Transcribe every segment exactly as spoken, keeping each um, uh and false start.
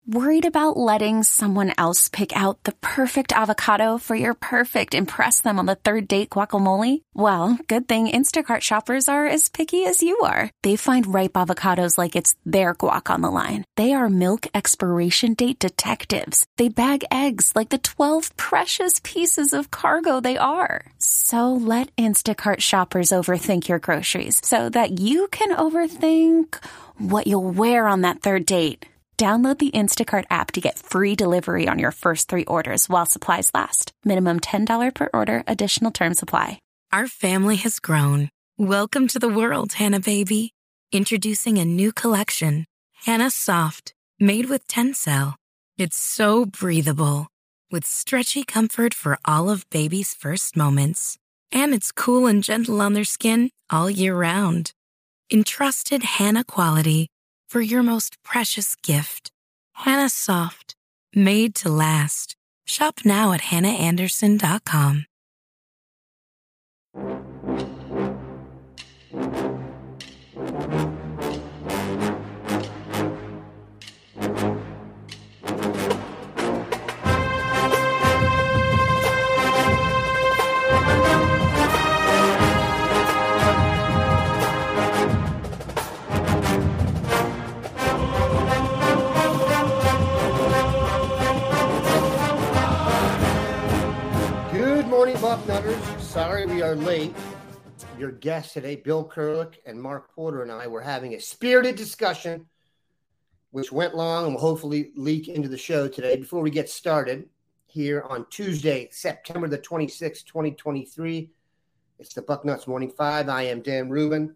Worried about letting someone else pick out the perfect avocado for your perfect impress them on the third date guacamole? Well, good thing Instacart shoppers are as picky as you are. They find ripe avocados like it's their guac on the line. They are milk expiration date detectives. They bag eggs like the twelve precious pieces of cargo they are. So let Instacart shoppers overthink your groceries so that you can overthink what you'll wear on that third date. Download the Instacart app to get free delivery on your first three orders while supplies last. Minimum ten dollars per order. Additional terms apply. Our family has grown. Welcome to the world, Hannah baby. Introducing a new collection, Hannah Soft, made with Tencel. It's so breathable, with stretchy comfort for all of baby's first moments. And it's cool and gentle on their skin all year round. Entrusted Hannah quality for your most precious gift. Hannah Soft, made to last. Shop now at hannah anderson dot com. Bucknutters, sorry we are late. Your guests today, Bill Kurelic and Mark Porter, and I were having a spirited discussion, which went long and will hopefully leak into the show today. Before we get started, here on Tuesday, September the twenty-sixth, twenty twenty-three, it's the Bucknuts Morning Five. I am Dan Rubin.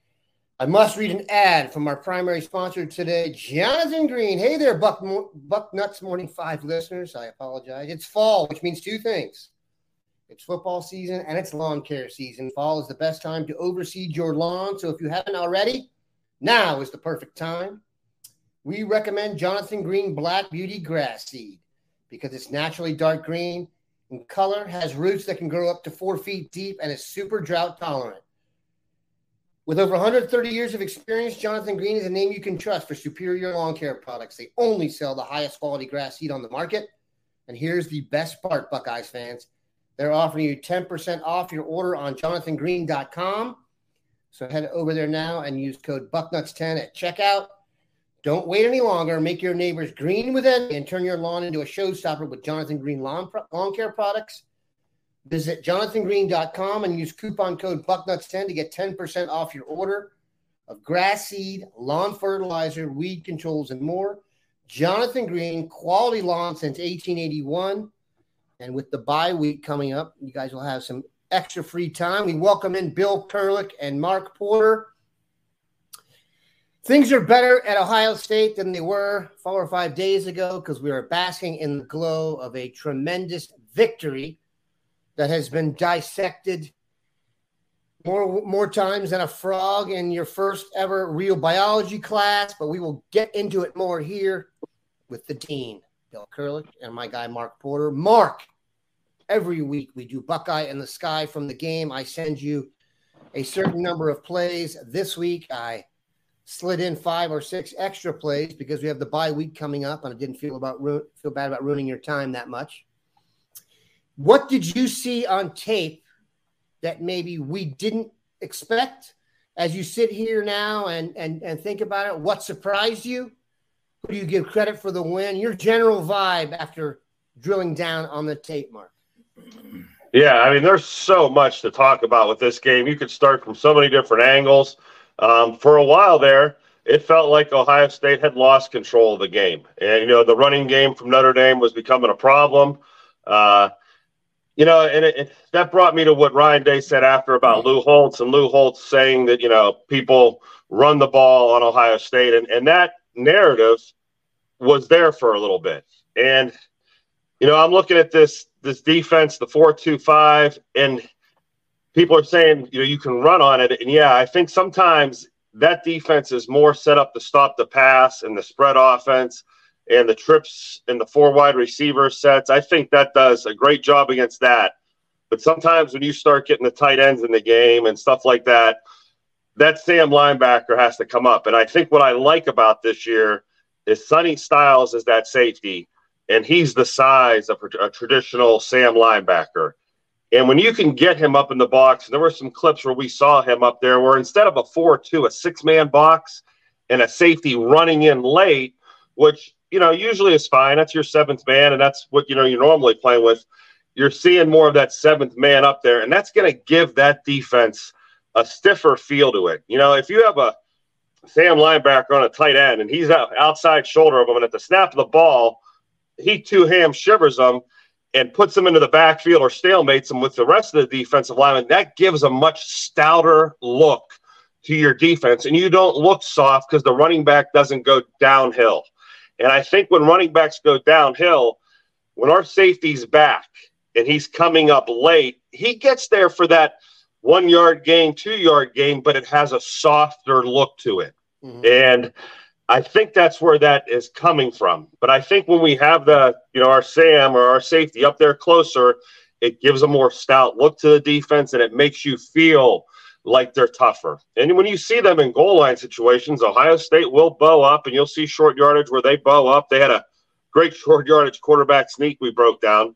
I must read an ad from our primary sponsor today, Jonathan Green. Hey there, Buck Bucknuts Morning Five listeners. I apologize. It's fall, which means two things. It's football season and it's lawn care season. Fall is the best time to overseed your lawn. So if you haven't already, now is the perfect time. We recommend Jonathan Green Black Beauty Grass Seed because it's naturally dark green in color, has roots that can grow up to four feet deep, and is super drought tolerant. With over one hundred thirty years of experience, Jonathan Green is a name you can trust for superior lawn care products. They only sell the highest quality grass seed on the market. And here's the best part, Buckeyes fans. They're offering you ten percent off your order on jonathan green dot com. So head over there now and use code bucknuts ten at checkout. Don't wait any longer. Make your neighbors green with it and turn your lawn into a showstopper with Jonathan Green lawn, lawn care products. Visit jonathan green dot com and use coupon code bucknuts ten to get ten percent off your order of grass seed, lawn fertilizer, weed controls, and more. Jonathan Green, quality lawn since eighteen eighty-one. And with the bye week coming up, you guys will have some extra free time. We welcome in Bill Kurelic and Mark Porter. Things are better at Ohio State than they were four or five days ago because we are basking in the glow of a tremendous victory that has been dissected more, more times than a frog in your first ever real biology class. But we will get into it more here with the dean, Bill Kurelic, and my guy, Mark Porter. Mark, every week we do Buckeye in the Sky from the game. I send you a certain number of plays. This week I slid in five or six extra plays because we have the bye week coming up, and I didn't feel about ru- feel bad about ruining your time that much. What did you see on tape that maybe we didn't expect as you sit here now and, and, and think about it? What surprised you? Who do you give credit for the win? Your general vibe after drilling down on the tape, Mark. Yeah, I mean, there's so much to talk about with this game. You could start from so many different angles. Um, for a while there, it felt like Ohio State had lost control of the game. And, you know, the running game from Notre Dame was becoming a problem. Uh, you know, and it, it, that brought me to what Ryan Day said after about Lou Holtz, and Lou Holtz saying that, you know, people run the ball on Ohio State. And, and that narrative was there for a little bit. And, you know, I'm looking at this this defense, the four two five, and people are saying, you know, you can run on it. And, yeah, I think sometimes that defense is more set up to stop the pass and the spread offense and the trips and the four wide receiver sets. I think that does a great job against that. But sometimes when you start getting the tight ends in the game and stuff like that, that Sam linebacker has to come up. And I think what I like about this year is Sonny Styles is that safety, and he's the size of a, a traditional Sam linebacker. And when you can get him up in the box, and there were some clips where we saw him up there where instead of a four two, a six-man box and a safety running in late, which, you know, usually is fine. That's your seventh man, and that's what, you know, you're normally playing with. You're seeing more of that seventh man up there, and that's going to give that defense a stiffer feel to it. You know, if you have a Sam linebacker on a tight end and he's out, outside shoulder of him, and at the snap of the ball, he two-ham shivers them and puts them into the backfield or stalemates them with the rest of the defensive linemen, that gives a much stouter look to your defense, and you don't look soft because the running back doesn't go downhill. And I think when running backs go downhill, when our safety's back and he's coming up late, he gets there for that one-yard gain, two-yard gain, but it has a softer look to it. Mm-hmm. And I think that's where that is coming from. But I think when we have the, you know, our Sam or our safety up there closer, it gives a more stout look to the defense, and it makes you feel like they're tougher. And when you see them in goal line situations, Ohio State will bow up, and you'll see short yardage where they bow up. They had a great short yardage quarterback sneak we broke down.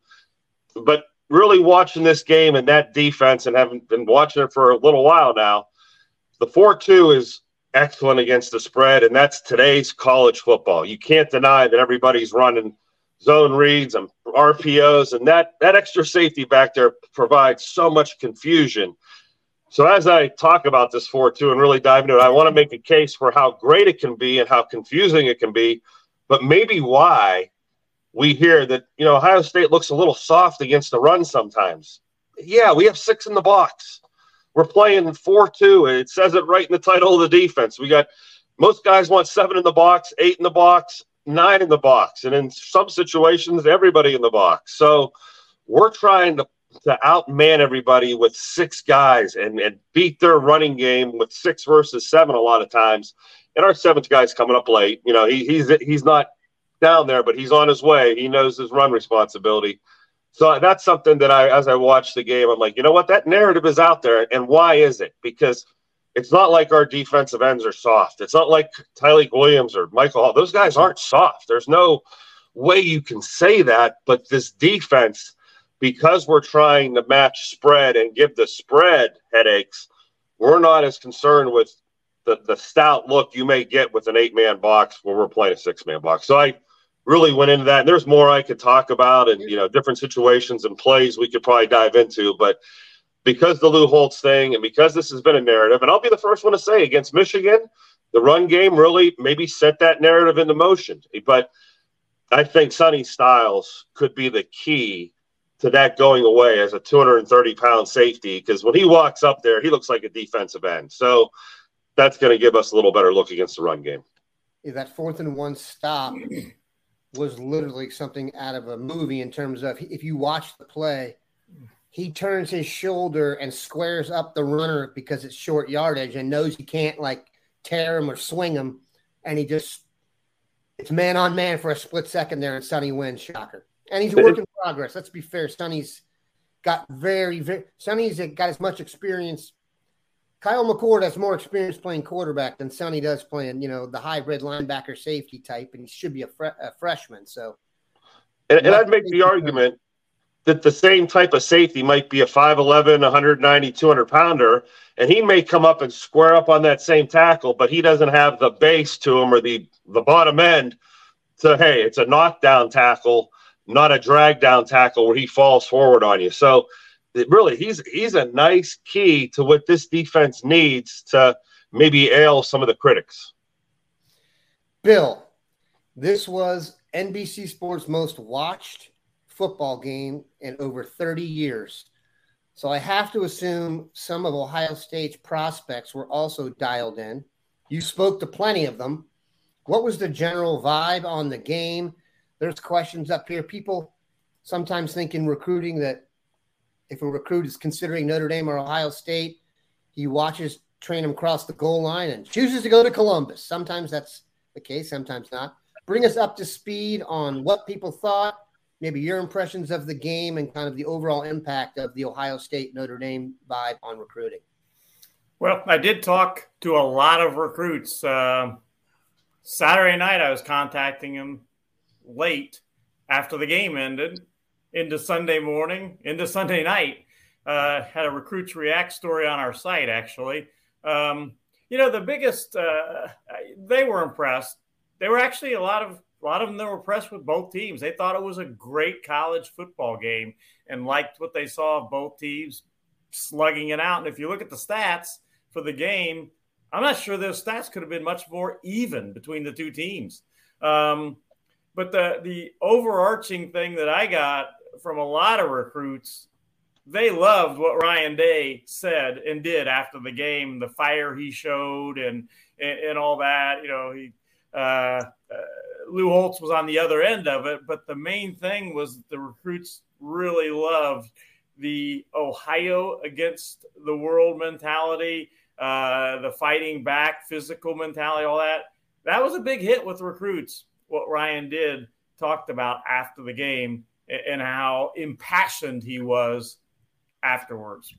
But really watching this game and that defense, and having been watching it for a little while now, the four two is excellent against the spread, and that's today's college football. You can't deny that everybody's running zone reads and R P Os, and that, that extra safety back there provides so much confusion. So as I talk about this four two and really dive into it, I want to make a case for how great it can be and how confusing it can be, but maybe why we hear that, you know, Ohio State looks a little soft against the run sometimes. Yeah, we have six in the box. We're playing four two. It says it right in the title of the defense. We got most guys want seven in the box, eight in the box, nine in the box, and in some situations, everybody in the box. So we're trying to, to outman everybody with six guys and, and beat their running game with six versus seven a lot of times. And our seventh guy's coming up late. You know, he, he's he's not down there, but he's on his way. He knows his run responsibility. So that's something that I, as I watch the game, I'm like, you know what, that narrative is out there. And why is it? Because it's not like our defensive ends are soft. It's not like Tyleik Williams or Michael Hall. Those guys aren't soft. There's no way you can say that. But this defense, because we're trying to match spread and give the spread headaches, we're not as concerned with the, the stout look you may get with an eight-man box where we're playing a six-man box. So I really went into that. And there's more I could talk about, and, you know, different situations and plays we could probably dive into. But because the Lou Holtz thing and because this has been a narrative, and I'll be the first one to say against Michigan, the run game really maybe set that narrative into motion. But I think Sonny Styles could be the key to that going away as a two hundred thirty pound safety, because when he walks up there, he looks like a defensive end. So that's going to give us a little better look against the run game. Yeah, that fourth and one stop was literally something out of a movie in terms of, if you watch the play, he turns his shoulder and squares up the runner because it's short yardage and knows he can't like tear him or swing him. And he just, it's man on man for a split second there, and Sonny wins. Shocker. And he's a work in progress. Let's be fair. Sonny's got very, very, Sonny's got as much experience. Kyle McCord has more experience playing quarterback than Sonny does playing, you know, the hybrid linebacker safety type, and he should be a, fre- a freshman. So, and, and I'd make the argument that the same type of safety might be a five eleven, one ninety, two hundred pounder, and he may come up and square up on that same tackle, but he doesn't have the base to him or the, the bottom end to, hey, it's a knockdown tackle, not a drag down tackle where he falls forward on you. So it really, he's he's a nice key to what this defense needs to maybe ail some of the critics. Bill, this was N B C Sports' most watched football game in over thirty years. So I have to assume some of Ohio State's prospects were also dialed in. You spoke to plenty of them. What was the general vibe on the game? There's questions up here. People sometimes think in recruiting that if a recruit is considering Notre Dame or Ohio State, he watches train him cross the goal line and chooses to go to Columbus. Sometimes that's the case, sometimes not. Bring us up to speed on what people thought, maybe your impressions of the game, and kind of the overall impact of the Ohio State-Notre Dame vibe on recruiting. Well, I did talk to a lot of recruits. Uh, Saturday night, I was contacting him late after the game ended into Sunday morning, into Sunday night. Uh, had a Recruits React story on our site, actually. Um, you know, the biggest, uh, they were impressed. They were actually a lot of, a lot of them that were impressed with both teams. They thought it was a great college football game and liked what they saw of both teams slugging it out. And if you look at the stats for the game, I'm not sure those stats could have been much more even between the two teams. Um, but the, the overarching thing that I got from a lot of recruits, they loved what Ryan Day said and did after the game, the fire he showed and and, and all that. You know, he uh, uh, Lou Holtz was on the other end of it, but the main thing was the recruits really loved the Ohio against the world mentality, uh, the fighting back, physical mentality, all that. That was a big hit with recruits, what Ryan did, talked about after the game and how impassioned he was afterwards.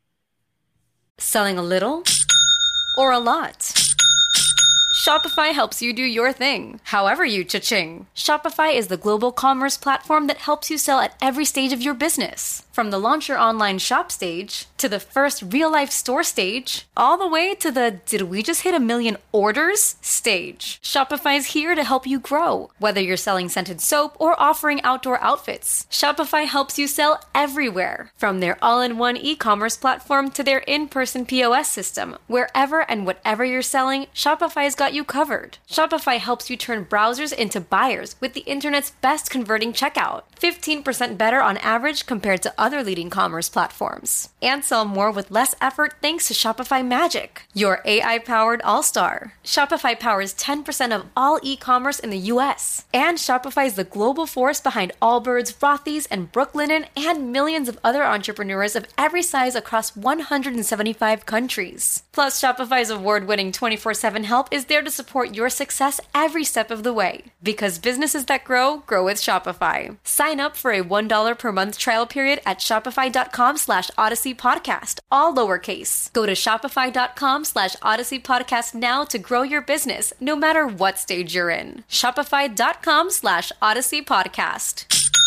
Selling a little or a lot? Shopify helps you do your thing, however you cha-ching. Shopify is the global commerce platform that helps you sell at every stage of your business. From the launch your online shop stage, to the first real-life store stage, all the way to the did we just hit a million orders stage. Shopify's here to help you grow. Whether you're selling scented soap or offering outdoor outfits, Shopify helps you sell everywhere. From their all-in-one e-commerce platform to their in-person P O S system, wherever and whatever you're selling, Shopify's got you covered. Shopify helps you turn browsers into buyers with the internet's best converting checkout. fifteen percent better on average compared to other leading commerce platforms. And sell more with less effort thanks to Shopify Magic, your A I-powered all-star. Shopify powers ten percent of all e-commerce in the U S. And Shopify is the global force behind Allbirds, Rothy's, and Brooklinen, and millions of other entrepreneurs of every size across one hundred seventy-five countries. Plus, Shopify's award-winning twenty-four seven help is there to support your success every step of the way. Because businesses that grow, grow with Shopify. Sign up for a one dollar per month trial period at shopify.com slash Odyssey Podcast, all lowercase. Go to shopify.com slash Odyssey Podcast now to grow your business, no matter what stage you're in. Shopify.com slash Odyssey Podcast.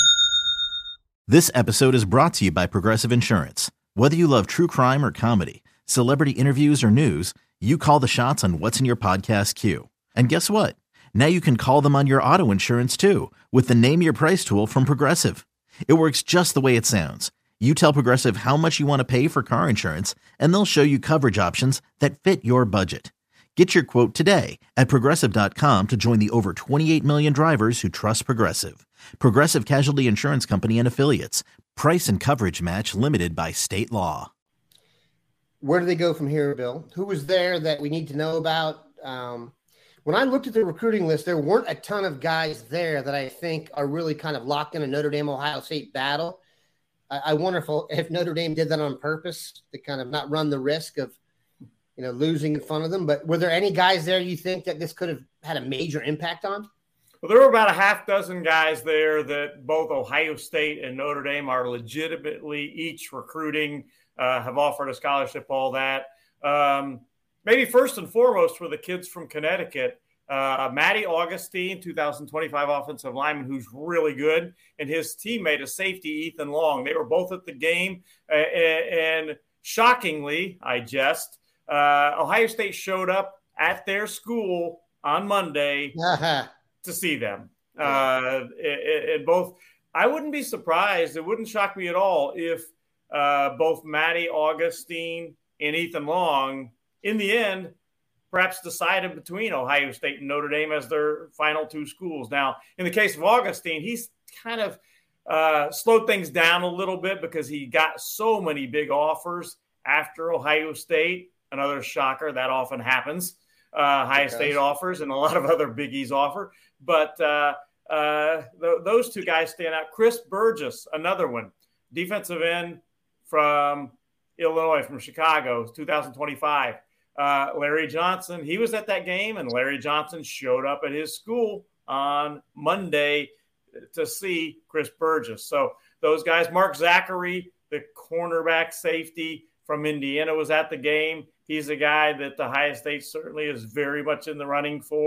This episode is brought to you by Progressive Insurance. Whether you love true crime or comedy, celebrity interviews or news, you call the shots on what's in your podcast queue. And guess what? Now you can call them on your auto insurance too with the Name Your Price tool from Progressive. It works just the way it sounds. You tell Progressive how much you want to pay for car insurance, and they'll show you coverage options that fit your budget. Get your quote today at Progressive dot com to join the over twenty-eight million drivers who trust Progressive. Progressive Casualty Insurance Company and Affiliates. Price and coverage match limited by state law. Where do they go from here, Bill? Who was there that we need to know about? Um, when I looked at the recruiting list, there weren't a ton of guys there that I think are really kind of locked in a Notre Dame-Ohio State battle. I, I wonder if, if Notre Dame did that on purpose to kind of not run the risk of, you know, losing in front of them. But were there any guys there you think that this could have had a major impact on? Well, there were about a half dozen guys there that both Ohio State and Notre Dame are legitimately each recruiting, uh, have offered a scholarship, all that. Um, maybe first and foremost for the kids from Connecticut, uh, Matty Augustine, two thousand twenty-five offensive lineman, who's really good, and his teammate, a safety, Ethan Long. They were both at the game, uh, and shockingly, I jest, uh, Ohio State showed up at their school on Monday uh-huh. to see them. Uh, and both, I wouldn't be surprised. It wouldn't shock me at all if uh, both Matty Augustine and Ethan Long, in the end, perhaps decided between Ohio State and Notre Dame as their final two schools. Now, in the case of Augustine, he's kind of uh, slowed things down a little bit because he got so many big offers after Ohio State. Another shocker, that often happens. Uh, Ohio State offers and a lot of other biggies offer. But uh, uh, th- those two guys stand out. Chris Burgess, another one, defensive end from Illinois, from Chicago, two thousand twenty-five. Uh, Larry Johnson, he was at that game, and Larry Johnson showed up at his school on Monday to see Chris Burgess. So those guys, Mark Zachary, the cornerback safety from Indiana, was at the game. He's a guy that the Ohio State certainly is very much in the running for.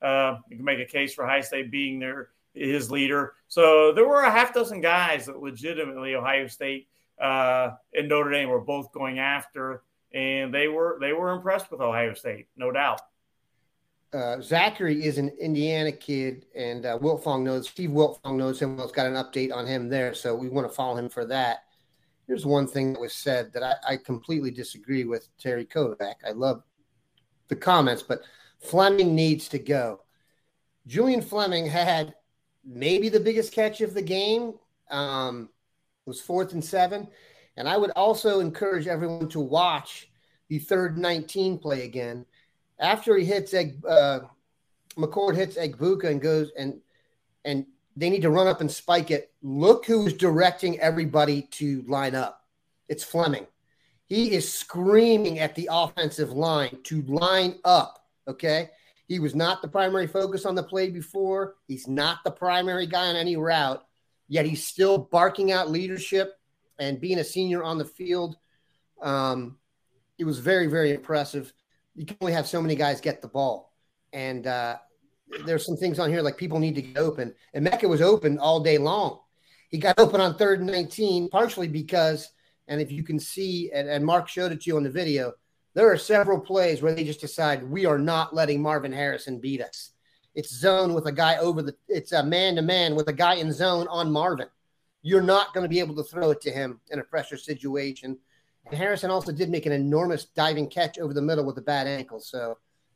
Uh, you can make a case for Ohio State being their his leader. So there were a half dozen guys that legitimately Ohio State uh, and Notre Dame were both going after, and they were they were impressed with Ohio State, no doubt. Uh, Zachary is an Indiana kid, and uh, Wiltfong knows Steve Wiltfong knows him. Well, it's got an update on him there, so we want to follow him for that. Here's one thing that was said that I, I completely disagree with Terry Kovac. I love the comments, but Fleming needs to go. Julian Fleming had maybe the biggest catch of the game. Um, it was fourth and seven. And I would also encourage everyone to watch the third nineteen play again. After he hits Egg, uh, McCord hits Egbuka and goes and and they need to run up and spike it. Look who's directing everybody to line up. It's Fleming. He is screaming at the offensive line to line up, okay? He was not the primary focus on the play before. He's not the primary guy on any route, yet he's still barking out leadership and being a senior on the field. Um, it was very, very impressive. You can only have so many guys get the ball. And uh, there's some things on here like people need to get open. And Mecca was open all day long. He got open on third and nineteen, partially because, and if you can see, and, and Mark showed it to you on the video, there are several plays where they just decide we are not letting Marvin Harrison beat us. It's zone with a guy over the – it's a man-to-man with a guy in zone on Marvin. You're not going to be able to throw it to him in a pressure situation. And Harrison also did make an enormous diving catch over the middle with a bad ankle. So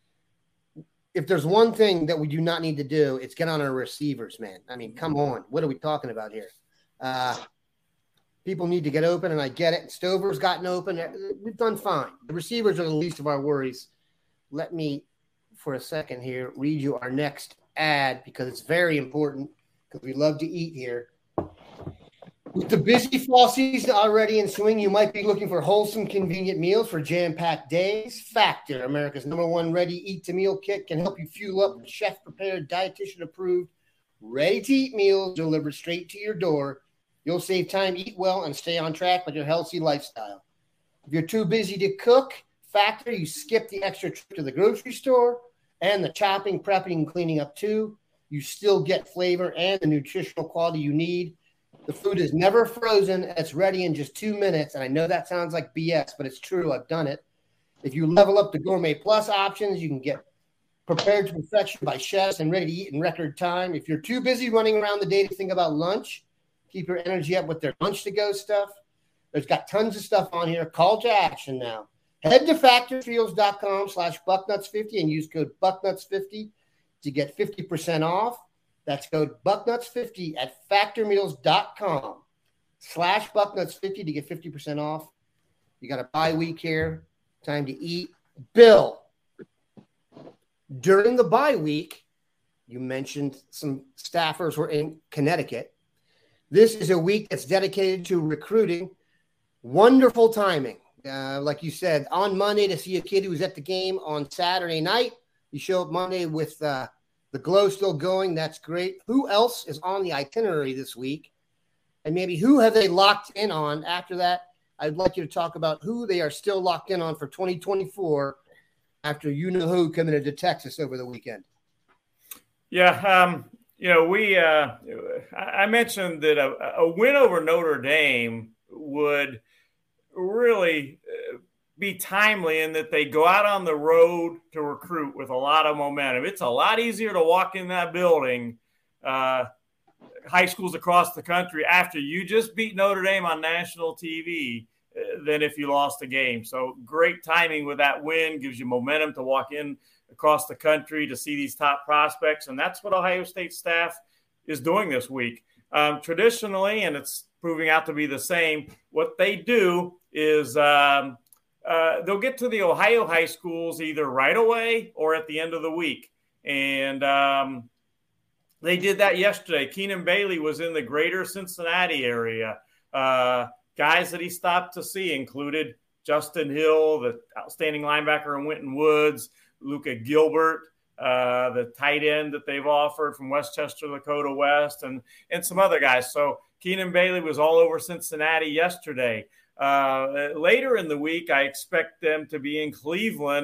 if there's one thing that we do not need to do, it's get on our receivers, man. I mean, come on. What are we talking about here? Uh, people need to get open, and I get it. Stover's gotten open. We've done fine. The receivers are the least of our worries. Let me, for a second here, read you our next ad because it's very important because we love to eat here. With the busy fall season already in swing, you might be looking for wholesome, convenient meals for jam-packed days. Factor, America's number one ready-eat-to-meal kit, can help you fuel up with chef-prepared, dietitian-approved, ready-to-eat meals delivered straight to your door. You'll save time, eat well, and stay on track with your healthy lifestyle. If you're too busy to cook, Factor, you skip the extra trip to the grocery store and the chopping, prepping, and cleaning up too. You still get flavor and the nutritional quality you need. The food is never frozen. It's ready in just two minutes. And I know that sounds like B S, but it's true. I've done it. If you level up the Gourmet Plus options, you can get prepared to perfection by chefs and ready to eat in record time. If you're too busy running around the day to think about lunch, keep your energy up with their lunch to go stuff. There's got tons of stuff on here. Call to action now. Head to factorfields.com slash bucknuts50 and use code bucknuts50 to get fifty percent off. That's code bucknuts fifty at factormeals.com slash bucknuts50 to get fifty percent off. You got a bye week here. Time to eat. Bill, during the bye week, you mentioned some staffers were in Connecticut. This is a week that's dedicated to recruiting. Wonderful timing. Uh, like you said, on Monday to see a kid who was at the game on Saturday night. You show up Monday with uh, the glow still going. That's great. Who else is on the itinerary this week? And maybe who have they locked in on after that? I'd like you to talk about who they are still locked in on for twenty twenty-four after you-know-who coming into Texas over the weekend. Yeah, um, you know, we uh, I mentioned that a, a win over Notre Dame would really uh, be timely in that they go out on the road to recruit with a lot of momentum. It's a lot easier to walk in that building, uh, high schools across the country, after you just beat Notre Dame on national T V uh, than if you lost a game. So great timing with that win, gives you momentum to walk in across the country to see these top prospects. And that's what Ohio State staff is doing this week. Um, traditionally, and it's proving out to be the same, what they do is um, uh, they'll get to the Ohio high schools either right away or at the end of the week. And um, they did that yesterday. Keenan Bailey was in the greater Cincinnati area. Uh, guys that he stopped to see included Justin Hill, the outstanding linebacker in Winton Woods, Luca Gilbert, uh, the tight end that they've offered from Westchester, Lakota West, and, and some other guys. So Keenan Bailey was all over Cincinnati yesterday. Uh, later in the week, I expect them to be in Cleveland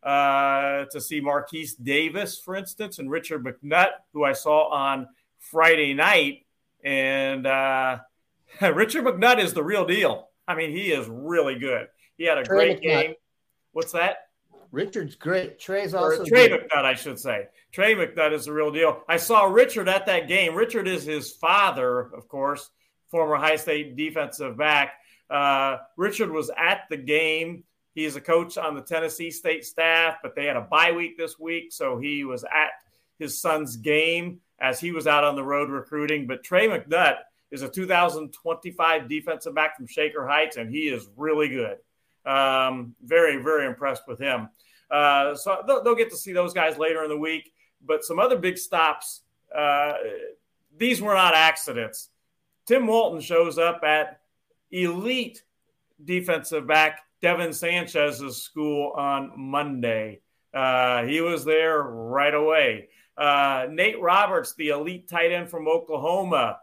uh, to see Marquise Davis, for instance, and Richard McNutt, who I saw on Friday night. And uh, Richard McNutt is the real deal. I mean, he is really good. He had a Trey great McNutt. game. What's that? Richard's great. Trey's also or Trey good. McNutt, I should say. Trey McNutt is the real deal. I saw Richard at that game. Richard is his father, of course, former Ohio State defensive back. Uh, Richard was at the game. He is a coach on the Tennessee State staff, but they had a bye week this week, so he was at his son's game as he was out on the road recruiting. But Trey McNutt is a two thousand twenty-five defensive back from Shaker Heights, and he is really good. Um, very, very impressed with him. Uh, so they'll, they'll get to see those guys later in the week. But some other big stops, uh, these were not accidents. Tim Walton shows up at elite defensive back Devin Sanchez's school on Monday. Uh, he was there right away. Uh, Nate Roberts, the elite tight end from Oklahoma.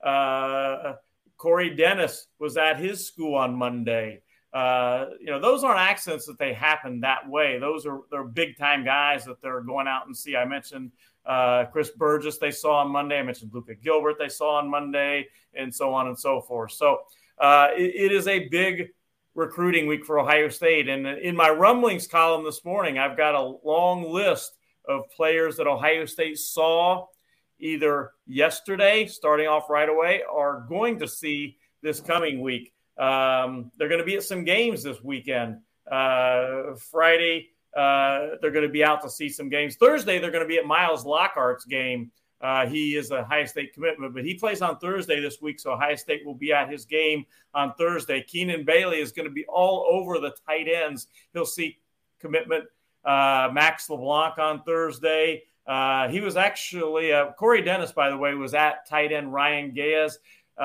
Uh, Corey Dennis was at his school on Monday. Uh, you know, those aren't accidents that they happen that way. Those are they're big time guys that they're going out and see. I mentioned uh, Chris Burgess they saw on Monday. I mentioned Luca Gilbert they saw on Monday, and so on and so forth. So uh, it, it is a big recruiting week for Ohio State. And in my rumblings column this morning, I've got a long list of players that Ohio State saw either yesterday, starting off right away, or going to see this coming week. Um, they're going to be at some games this weekend. Uh, Friday, uh, they're going to be out to see some games. Thursday, they're going to be at Miles Lockhart's game. Uh, he is a Ohio State commitment, but he plays on Thursday this week, so Ohio State will be at his game on Thursday. Keenan Bailey is going to be all over the tight ends. He'll see commitment. Uh, Max LeBlanc on Thursday. Uh, he was actually uh, – Corey Dennis, by the way, was at tight end Ryan Gayas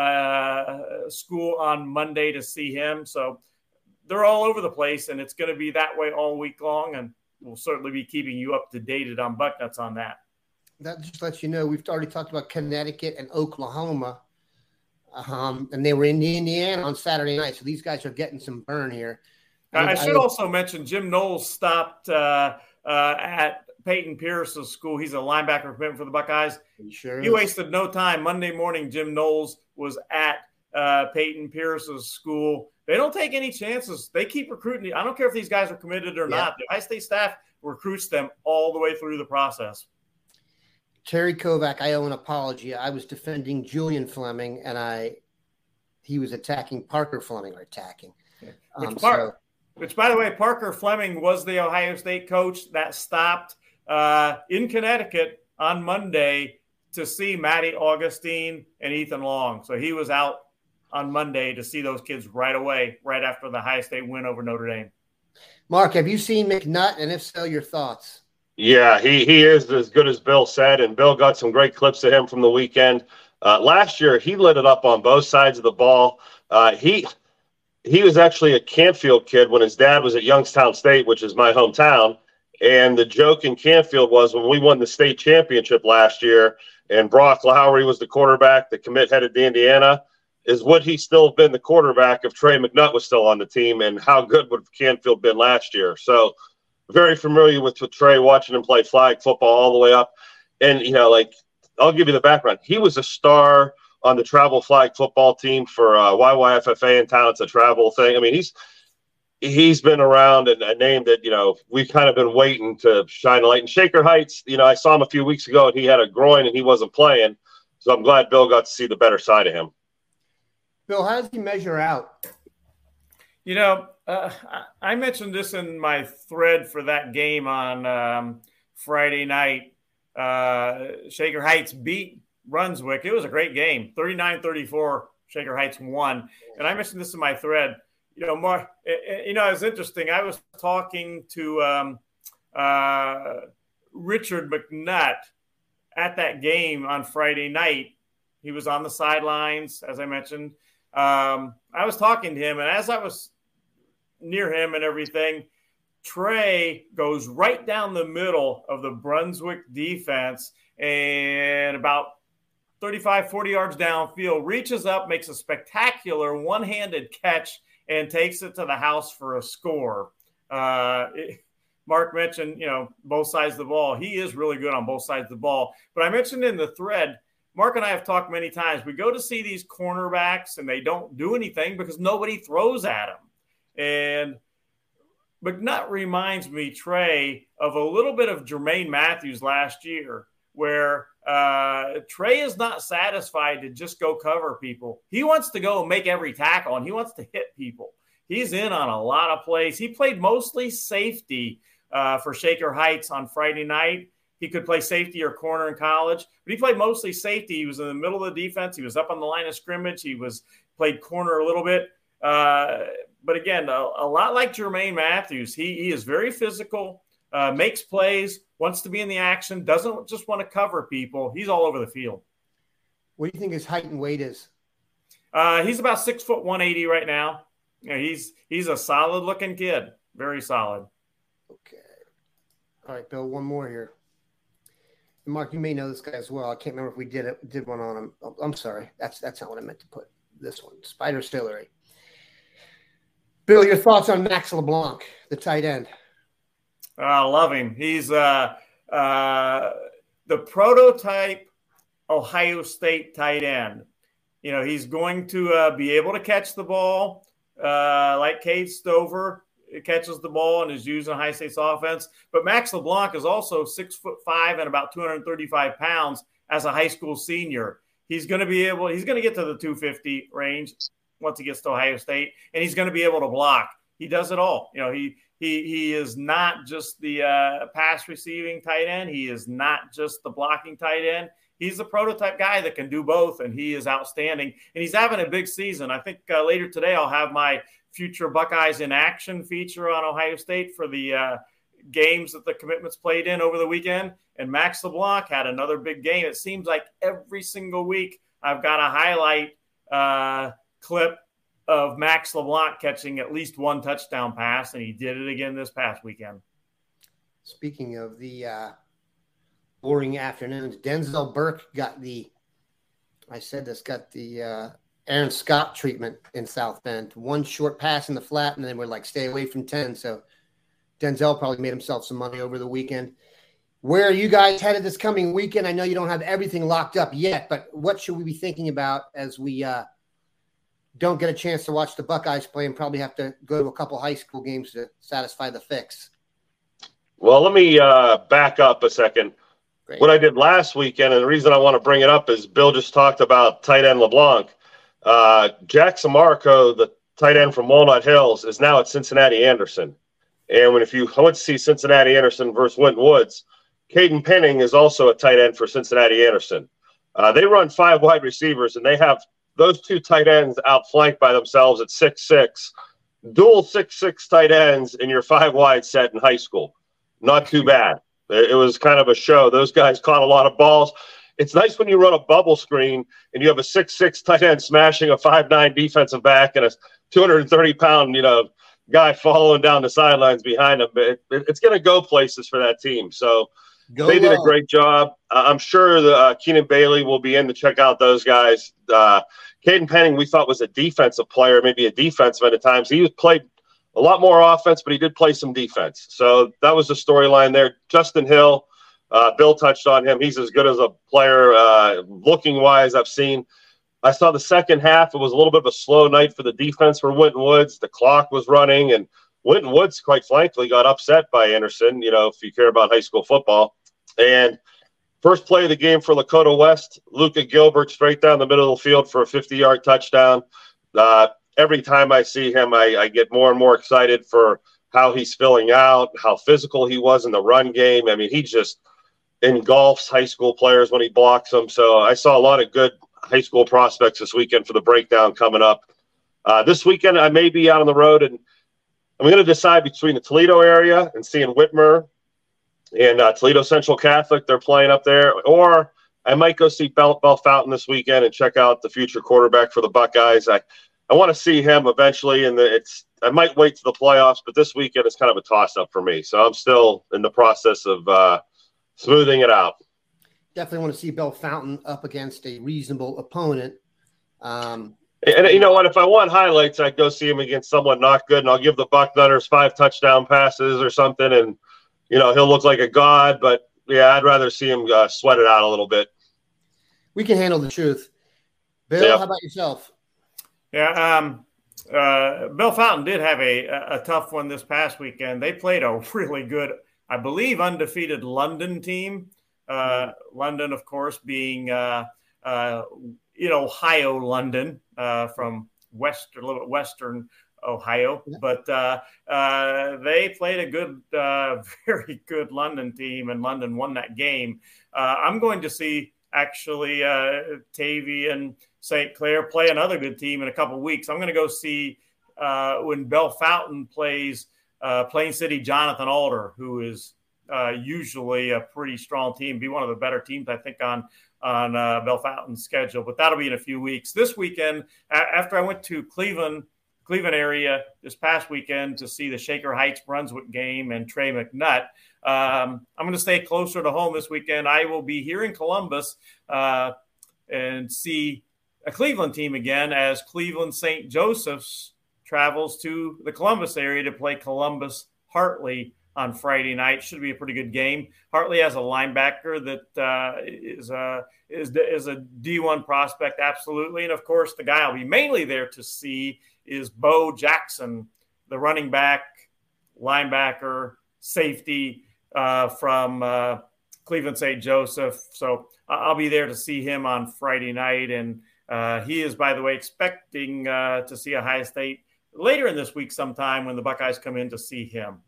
uh, school on Monday to see him. So they're all over the place, and it's going to be that way all week long, and we'll certainly be keeping you up to date on Bucknuts on that. That just lets you know we've already talked about Connecticut and Oklahoma, um, and they were in Indiana on Saturday night, so these guys are getting some burn here. I, I should I, also mention Jim Knowles stopped uh, uh, at Peyton Pierce's school. He's a linebacker commitment for the Buckeyes. He sure He is. wasted no time. Monday morning, Jim Knowles was at uh, Peyton Pierce's school. They don't take any chances. They keep recruiting. I don't care if these guys are committed or yeah. not. The Ohio State staff recruits them all the way through the process. Terry Kovac, I owe an apology. I was defending Julian Fleming, and I he was attacking Parker Fleming or attacking. Which, um, Par- so, which, by the way, Parker Fleming was the Ohio State coach that stopped uh, in Connecticut on Monday to see Matty Augustine and Ethan Long. So he was out on Monday to see those kids right away, right after the Ohio State win over Notre Dame. Mark, have you seen McNutt? And if so, your thoughts? Yeah, he, he is as good as Bill said, and Bill got some great clips of him from the weekend. Uh, last year, he lit it up on both sides of the ball. Uh, he he was actually a Canfield kid when his dad was at Youngstown State, which is my hometown. And the joke in Canfield was when we won the state championship last year and Brock Lowry was the quarterback, the commit headed to Indiana, is would he still have been the quarterback if Trey McNutt was still on the team, and how good would Canfield been last year? So very familiar with, with Trey, watching him play flag football all the way up. And, you know, like, I'll give you the background. He was a star on the travel flag football team for uh, Y Y F F A in town. It's a travel thing. I mean, he's he's been around, and a name that, you know, we've kind of been waiting to shine a light. And Shaker Heights, you know, I saw him a few weeks ago, and he had a groin, and he wasn't playing. So I'm glad Bill got to see the better side of him. Bill, how does he measure out? You know, uh, I mentioned this in my thread for that game on um, Friday night. Uh, Shaker Heights beat Brunswick. It was a great game, thirty-nine thirty-four. Shaker Heights won. And I mentioned this in my thread. You know, more, you know, it's interesting. I was talking to um, uh, Richard McNutt at that game on Friday night. He was on the sidelines, as I mentioned. Um, I was talking to him, and as I was near him and everything, Trey goes right down the middle of the Brunswick defense and about thirty-five, forty yards downfield, reaches up, makes a spectacular one-handed catch, and takes it to the house for a score. Uh, it, Mark mentioned, you know, both sides of the ball. He is really good on both sides of the ball. But I mentioned in the thread, Mark and I have talked many times. We go to see these cornerbacks and they don't do anything because nobody throws at them. And McNutt reminds me, Trey, of a little bit of Jermaine Matthews last year, where uh, Trey is not satisfied to just go cover people. He wants to go and make every tackle, and he wants to hit people. He's in on a lot of plays. He played mostly safety uh, for Shaker Heights on Friday night. He could play safety or corner in college, but he played mostly safety. He was in the middle of the defense. He was up on the line of scrimmage. He was played corner a little bit. Uh, but again, a, a lot like Jermaine Matthews, he, he is very physical, uh, makes plays, wants to be in the action, doesn't just want to cover people. He's all over the field. What do you think his height and weight is? Uh, he's about six foot one eighty right now. You know, he's he's a solid looking kid, very solid. Okay. All right, Bill. One more here. Mark, you may know this guy as well. I can't remember if we did it, did one on him. Oh, I'm sorry. That's that's not what I meant to put. This one, Spider Stillery. Bill, your thoughts on Max LeBlanc, the tight end? I uh, love him. He's uh, uh, the prototype Ohio State tight end. You know, he's going to uh, be able to catch the ball uh, like Cade Stover catches the ball and is used in Ohio State's offense. But Max LeBlanc is also six foot five and about two hundred thirty-five pounds as a high school senior. He's going to be able, he's going to get to the two fifty range once he gets to Ohio State, and he's going to be able to block. He does it all. You know, he, he, he is not just the uh, pass receiving tight end. He is not just the blocking tight end. He's the prototype guy that can do both, and he is outstanding. And he's having a big season. I think uh, later today I'll have my future Buckeyes in action feature on Ohio State for the uh, games that the commitments played in over the weekend. And Max LeBlanc had another big game. It seems like every single week I've got a highlight uh, clip of Max LeBlanc catching at least one touchdown pass, and he did it again this past weekend. Speaking of the uh, boring afternoons, Denzel Burke got the, I said this, got the uh, Aaron Scott treatment in South Bend. One short pass in the flat, and then we're like, stay away from ten. So Denzel probably made himself some money over the weekend. Where are you guys headed this coming weekend? I know you don't have everything locked up yet, but what should we be thinking about as we uh, don't get a chance to watch the Buckeyes play and probably have to go to a couple high school games to satisfy the fix? Well, let me uh, back up a second. Great. What I did last weekend, and the reason I want to bring it up is Bill just talked about tight end LeBlanc. Uh, Jack Samarco, the tight end from Walnut Hills, is now at Cincinnati Anderson. And when if you went to see Cincinnati Anderson versus Winton Woods, Caden Penning is also a tight end for Cincinnati Anderson. Uh, they run five wide receivers, and they have those two tight ends outflanked by themselves at six six. Dual six six tight ends in your five wide set in high school. Not too bad. It was kind of a show. Those guys caught a lot of balls. It's nice when you run a bubble screen and you have a six six tight end smashing a five nine defensive back and a two hundred thirty pound, you know, guy following down the sidelines behind him. It, it, it's going to go places for that team. So go they did well. A great job. Uh, I'm sure the, uh, Keenan Bailey will be in to check out those guys. Uh, Caden Penning, we thought was a defensive player, maybe a defensive at times. He was played a lot more offense, but he did play some defense. So that was the storyline there. Justin Hill, uh, Bill touched on him. He's as good as a player uh, looking-wise I've seen. I saw the second half. It was a little bit of a slow night for the defense for Winton Woods. The clock was running, and Winton Woods, quite frankly, got upset by Anderson, you know, if you care about high school football. And first play of the game for Lakota West, Luca Gilbert straight down the middle of the field for a fifty-yard touchdown. Uh, every time I see him, I, I get more and more excited for how he's filling out, how physical he was in the run game. I mean, he just engulfs high school players when he blocks them. So I saw a lot of good high school prospects this weekend for the breakdown coming up. Uh, this weekend, I may be out on the road, and I'm going to decide between the Toledo area and seeing Whitmer and uh, Toledo Central Catholic. They're playing up there. Or I might go see Bell, Bell Fountain this weekend and check out the future quarterback for the Buckeyes. I, I want to see him eventually, and it's I might wait to the playoffs, but this weekend is kind of a toss-up for me. So I'm still in the process of uh, smoothing it out. Definitely want to see Bell Fountain up against a reasonable opponent. Um, and, and you know what? If I want highlights, I'd go see him against someone not good, and I'll give the Bucknutters five touchdown passes or something, and you know, he'll look like a god, but yeah, I'd rather see him uh, sweat it out a little bit. We can handle the truth. Bill, yep. How about yourself? Yeah, um, uh, Belle Fountain did have a, a tough one this past weekend. They played a really good, I believe, undefeated London team. Uh, London, of course, being uh, uh, in Ohio, London, uh, from west, a little bit western Ohio. Yeah. But uh, uh, they played a good, uh, very good London team, and London won that game. Uh, I'm going to see actually uh, Tavy and Saint Clair play another good team in a couple of weeks. I'm going to go see uh, when Belle Fountain plays uh, Plain City Jonathan Alder, who is uh, usually a pretty strong team, be one of the better teams, I think, on on uh, Belle Fountain's schedule. But that'll be in a few weeks. This weekend, a- after I went to Cleveland, Cleveland area this past weekend to see the Shaker Heights Brunswick game and Trey McNutt, um, I'm going to stay closer to home this weekend. I will be here in Columbus uh, and see a Cleveland team again as Cleveland Saint Joseph's travels to the Columbus area to play Columbus Hartley on Friday night. Should be a pretty good game. Hartley has a linebacker that uh, is, a, is, is a D one prospect, absolutely. And, of course, the guy I'll be mainly there to see is Bo Jackson, the running back, linebacker, safety uh, from uh, Cleveland Saint Joseph. So I'll be there to see him on Friday night. And uh, he is, by the way, expecting uh, to see Ohio State later in this week sometime when the Buckeyes come in to see him.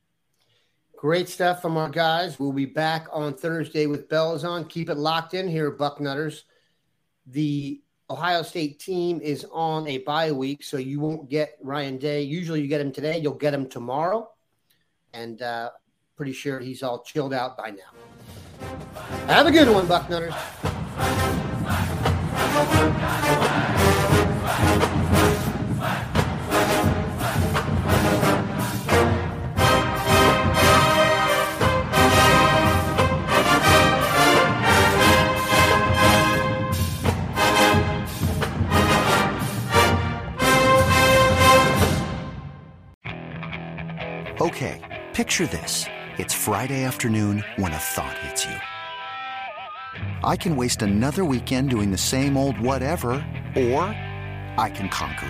Great stuff from our guys. We'll be back on Thursday with Bells on. Keep it locked in here, Bucknutters. The Ohio State team is on a bye week, so you won't get Ryan Day. Usually you get him today. You'll get him tomorrow. And uh, pretty sure he's all chilled out by now. Have a good one, Bucknutters. Okay, picture this. It's Friday afternoon when a thought hits you. I can waste another weekend doing the same old whatever, or I can conquer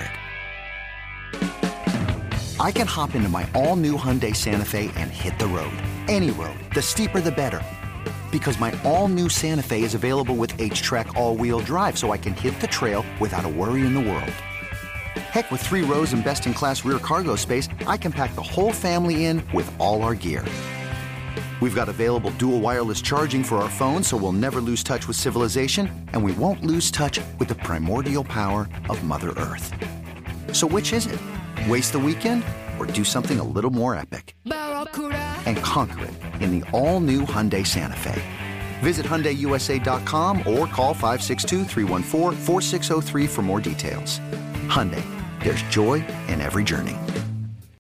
it. I can hop into my all-new Hyundai Santa Fe and hit the road. Any road. The steeper, the better. Because my all-new Santa Fe is available with H-Track all-wheel drive, so I can hit the trail without a worry in the world. Heck, with three rows and best-in-class rear cargo space, I can pack the whole family in with all our gear. We've got available dual wireless charging for our phones, so we'll never lose touch with civilization, and we won't lose touch with the primordial power of Mother Earth. So which is it? Waste the weekend or do something a little more epic? And conquer it in the all-new Hyundai Santa Fe. Visit Hyundai U S A dot com or call five six two, three one four, four six zero three for more details. Hyundai, there's joy in every journey.